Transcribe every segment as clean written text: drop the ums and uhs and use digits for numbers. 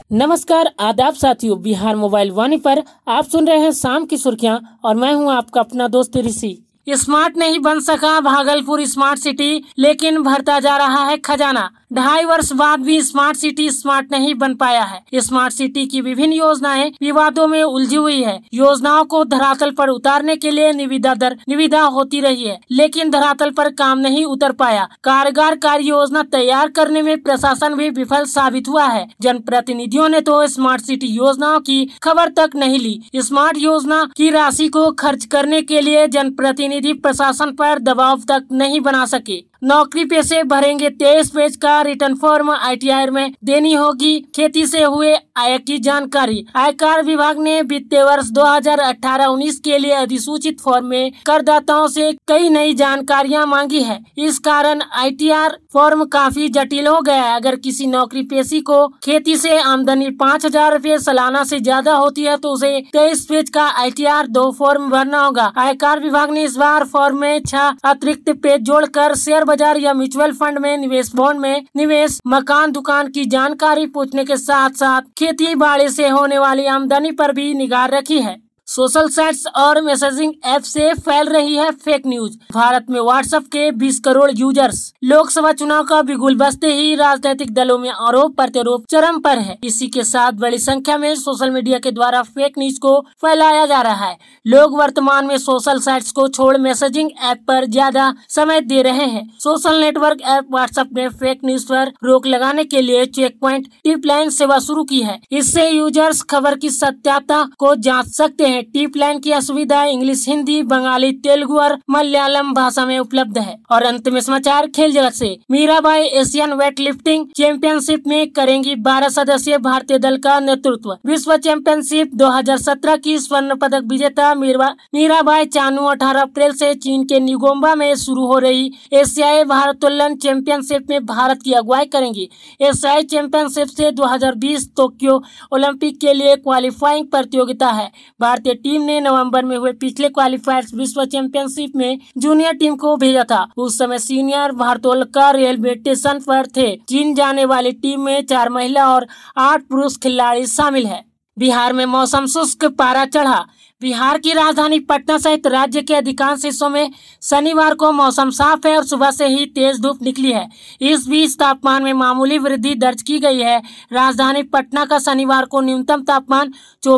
नमस्कार, आदाब साथियों। बिहार मोबाइल वाणी पर आप सुन रहे हैं शाम की सुर्खियां और मैं हूं आपका अपना दोस्त ऋषि। स्मार्ट नहीं बन सका भागलपुर स्मार्ट सिटी, लेकिन भरता जा रहा है खजाना। 2.5 वर्ष बाद भी स्मार्ट सिटी स्मार्ट नहीं बन पाया है। स्मार्ट सिटी की विभिन्न योजनाएं विवादों में उलझी हुई है। योजनाओं को धरातल पर उतारने के लिए निविदा होती रही है, लेकिन धरातल पर काम नहीं उतर पाया। कारगर कार्य योजना तैयार करने में प्रशासन भी विफल साबित हुआ है। जनप्रतिनिधियों ने तो स्मार्ट सिटी योजनाओं की खबर तक नहीं ली। स्मार्ट योजना की राशि को खर्च करने के लिए जनप्रतिनिधि प्रशासन पर दबाव तक नहीं बना सके। नौकरी पेशे भरेंगे 23 पेज का रिटर्न फॉर्म, ITR में देनी होगी खेती से हुए आय की जानकारी। आयकर विभाग ने वित्तीय वर्ष 2018-19 के लिए अधिसूचित फॉर्म में करदाताओं से कई नई जानकारियां मांगी है। इस कारण ITR फॉर्म काफी जटिल हो गया है। अगर किसी नौकरी पेशी को खेती से आमदनी 5,000 रुपए सालाना से ज्यादा होती है तो उसे 23 पेज का ITR 2 फॉर्म भरना होगा। आयकर विभाग ने इस बार फॉर्म में 6 अतिरिक्त पेज जोड़कर शेयर बाजार या म्यूचुअल फंड में निवेश, बॉन्ड में निवेश, मकान दुकान की जानकारी पूछने के साथ साथ खेती बाड़ी से होने वाली आमदनी पर भी निगाह रखी है। सोशल साइट्स और मैसेजिंग ऐप से फैल रही है फेक न्यूज। भारत में व्हाट्सएप के 20 करोड़ यूजर्स। लोकसभा चुनाव का बिगुल बजते ही राजनीतिक दलों में आरोप प्रत्यारोप चरम पर है। इसी के साथ बड़ी संख्या में सोशल मीडिया के द्वारा फेक न्यूज को फैलाया जा रहा है। लोग वर्तमान में सोशल साइट्स को छोड़ मैसेजिंग ऐप पर ज्यादा समय दे रहे हैं। सोशल नेटवर्क ऐप व्हाट्सएप ने फेक न्यूज पर रोक लगाने के लिए चेक पॉइंट टिप लाइन सेवा शुरू की है। इससे यूजर्स खबर की सत्यता को जांच सकते हैं। टिप लाइन की सुविधा इंग्लिश, हिंदी, बंगाली, तेलुगु और मलयालम भाषा में उपलब्ध है। और अंत में समाचार खेल जगत से। Mirabai Asian weightlifting championship में करेंगी 12 सदस्यीय भारतीय दल का नेतृत्व। विश्व चैंपियनशिप 2017 की स्वर्ण पदक विजेता मीराबाई चानू 18 अप्रैल से चीन के निगोम्बा में शुरू हो रही एशियाई भारोत्तोलन चैंपियनशिप में भारत की अगुवाई करेंगी। एशियाई चैंपियनशिप से 2020 टोक्यो ओलंपिक के लिए क्वालिफाइंग प्रतियोगिता है। भारतीय टीम ने नवंबर में हुए पिछले क्वालिफायर्स विश्व चैंपियनशिप में जूनियर टीम को भेजा था। उस समय सीनियर भारोत्तोलक रेलवे स्टेशन पर थे। चीन जाने वाली टीम में 4 महिला और 8 पुरुष खिलाड़ी शामिल है। बिहार में मौसम शुष्क, पारा चढ़ा। बिहार की राजधानी पटना सहित राज्य के अधिकांश हिस्सों में शनिवार को मौसम साफ है और सुबह से ही तेज धूप निकली है। इस बीच तापमान में मामूली वृद्धि दर्ज की गई है। राजधानी पटना का शनिवार को न्यूनतम तापमान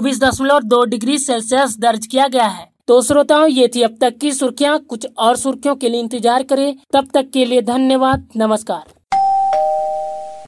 24.2 डिग्री सेल्सियस दर्ज किया गया है। तो श्रोताओं, ये थी अब तक की सुर्खियां। कुछ और सुर्खियों के लिए इंतजार करें। तब तक के लिए धन्यवाद। नमस्कार।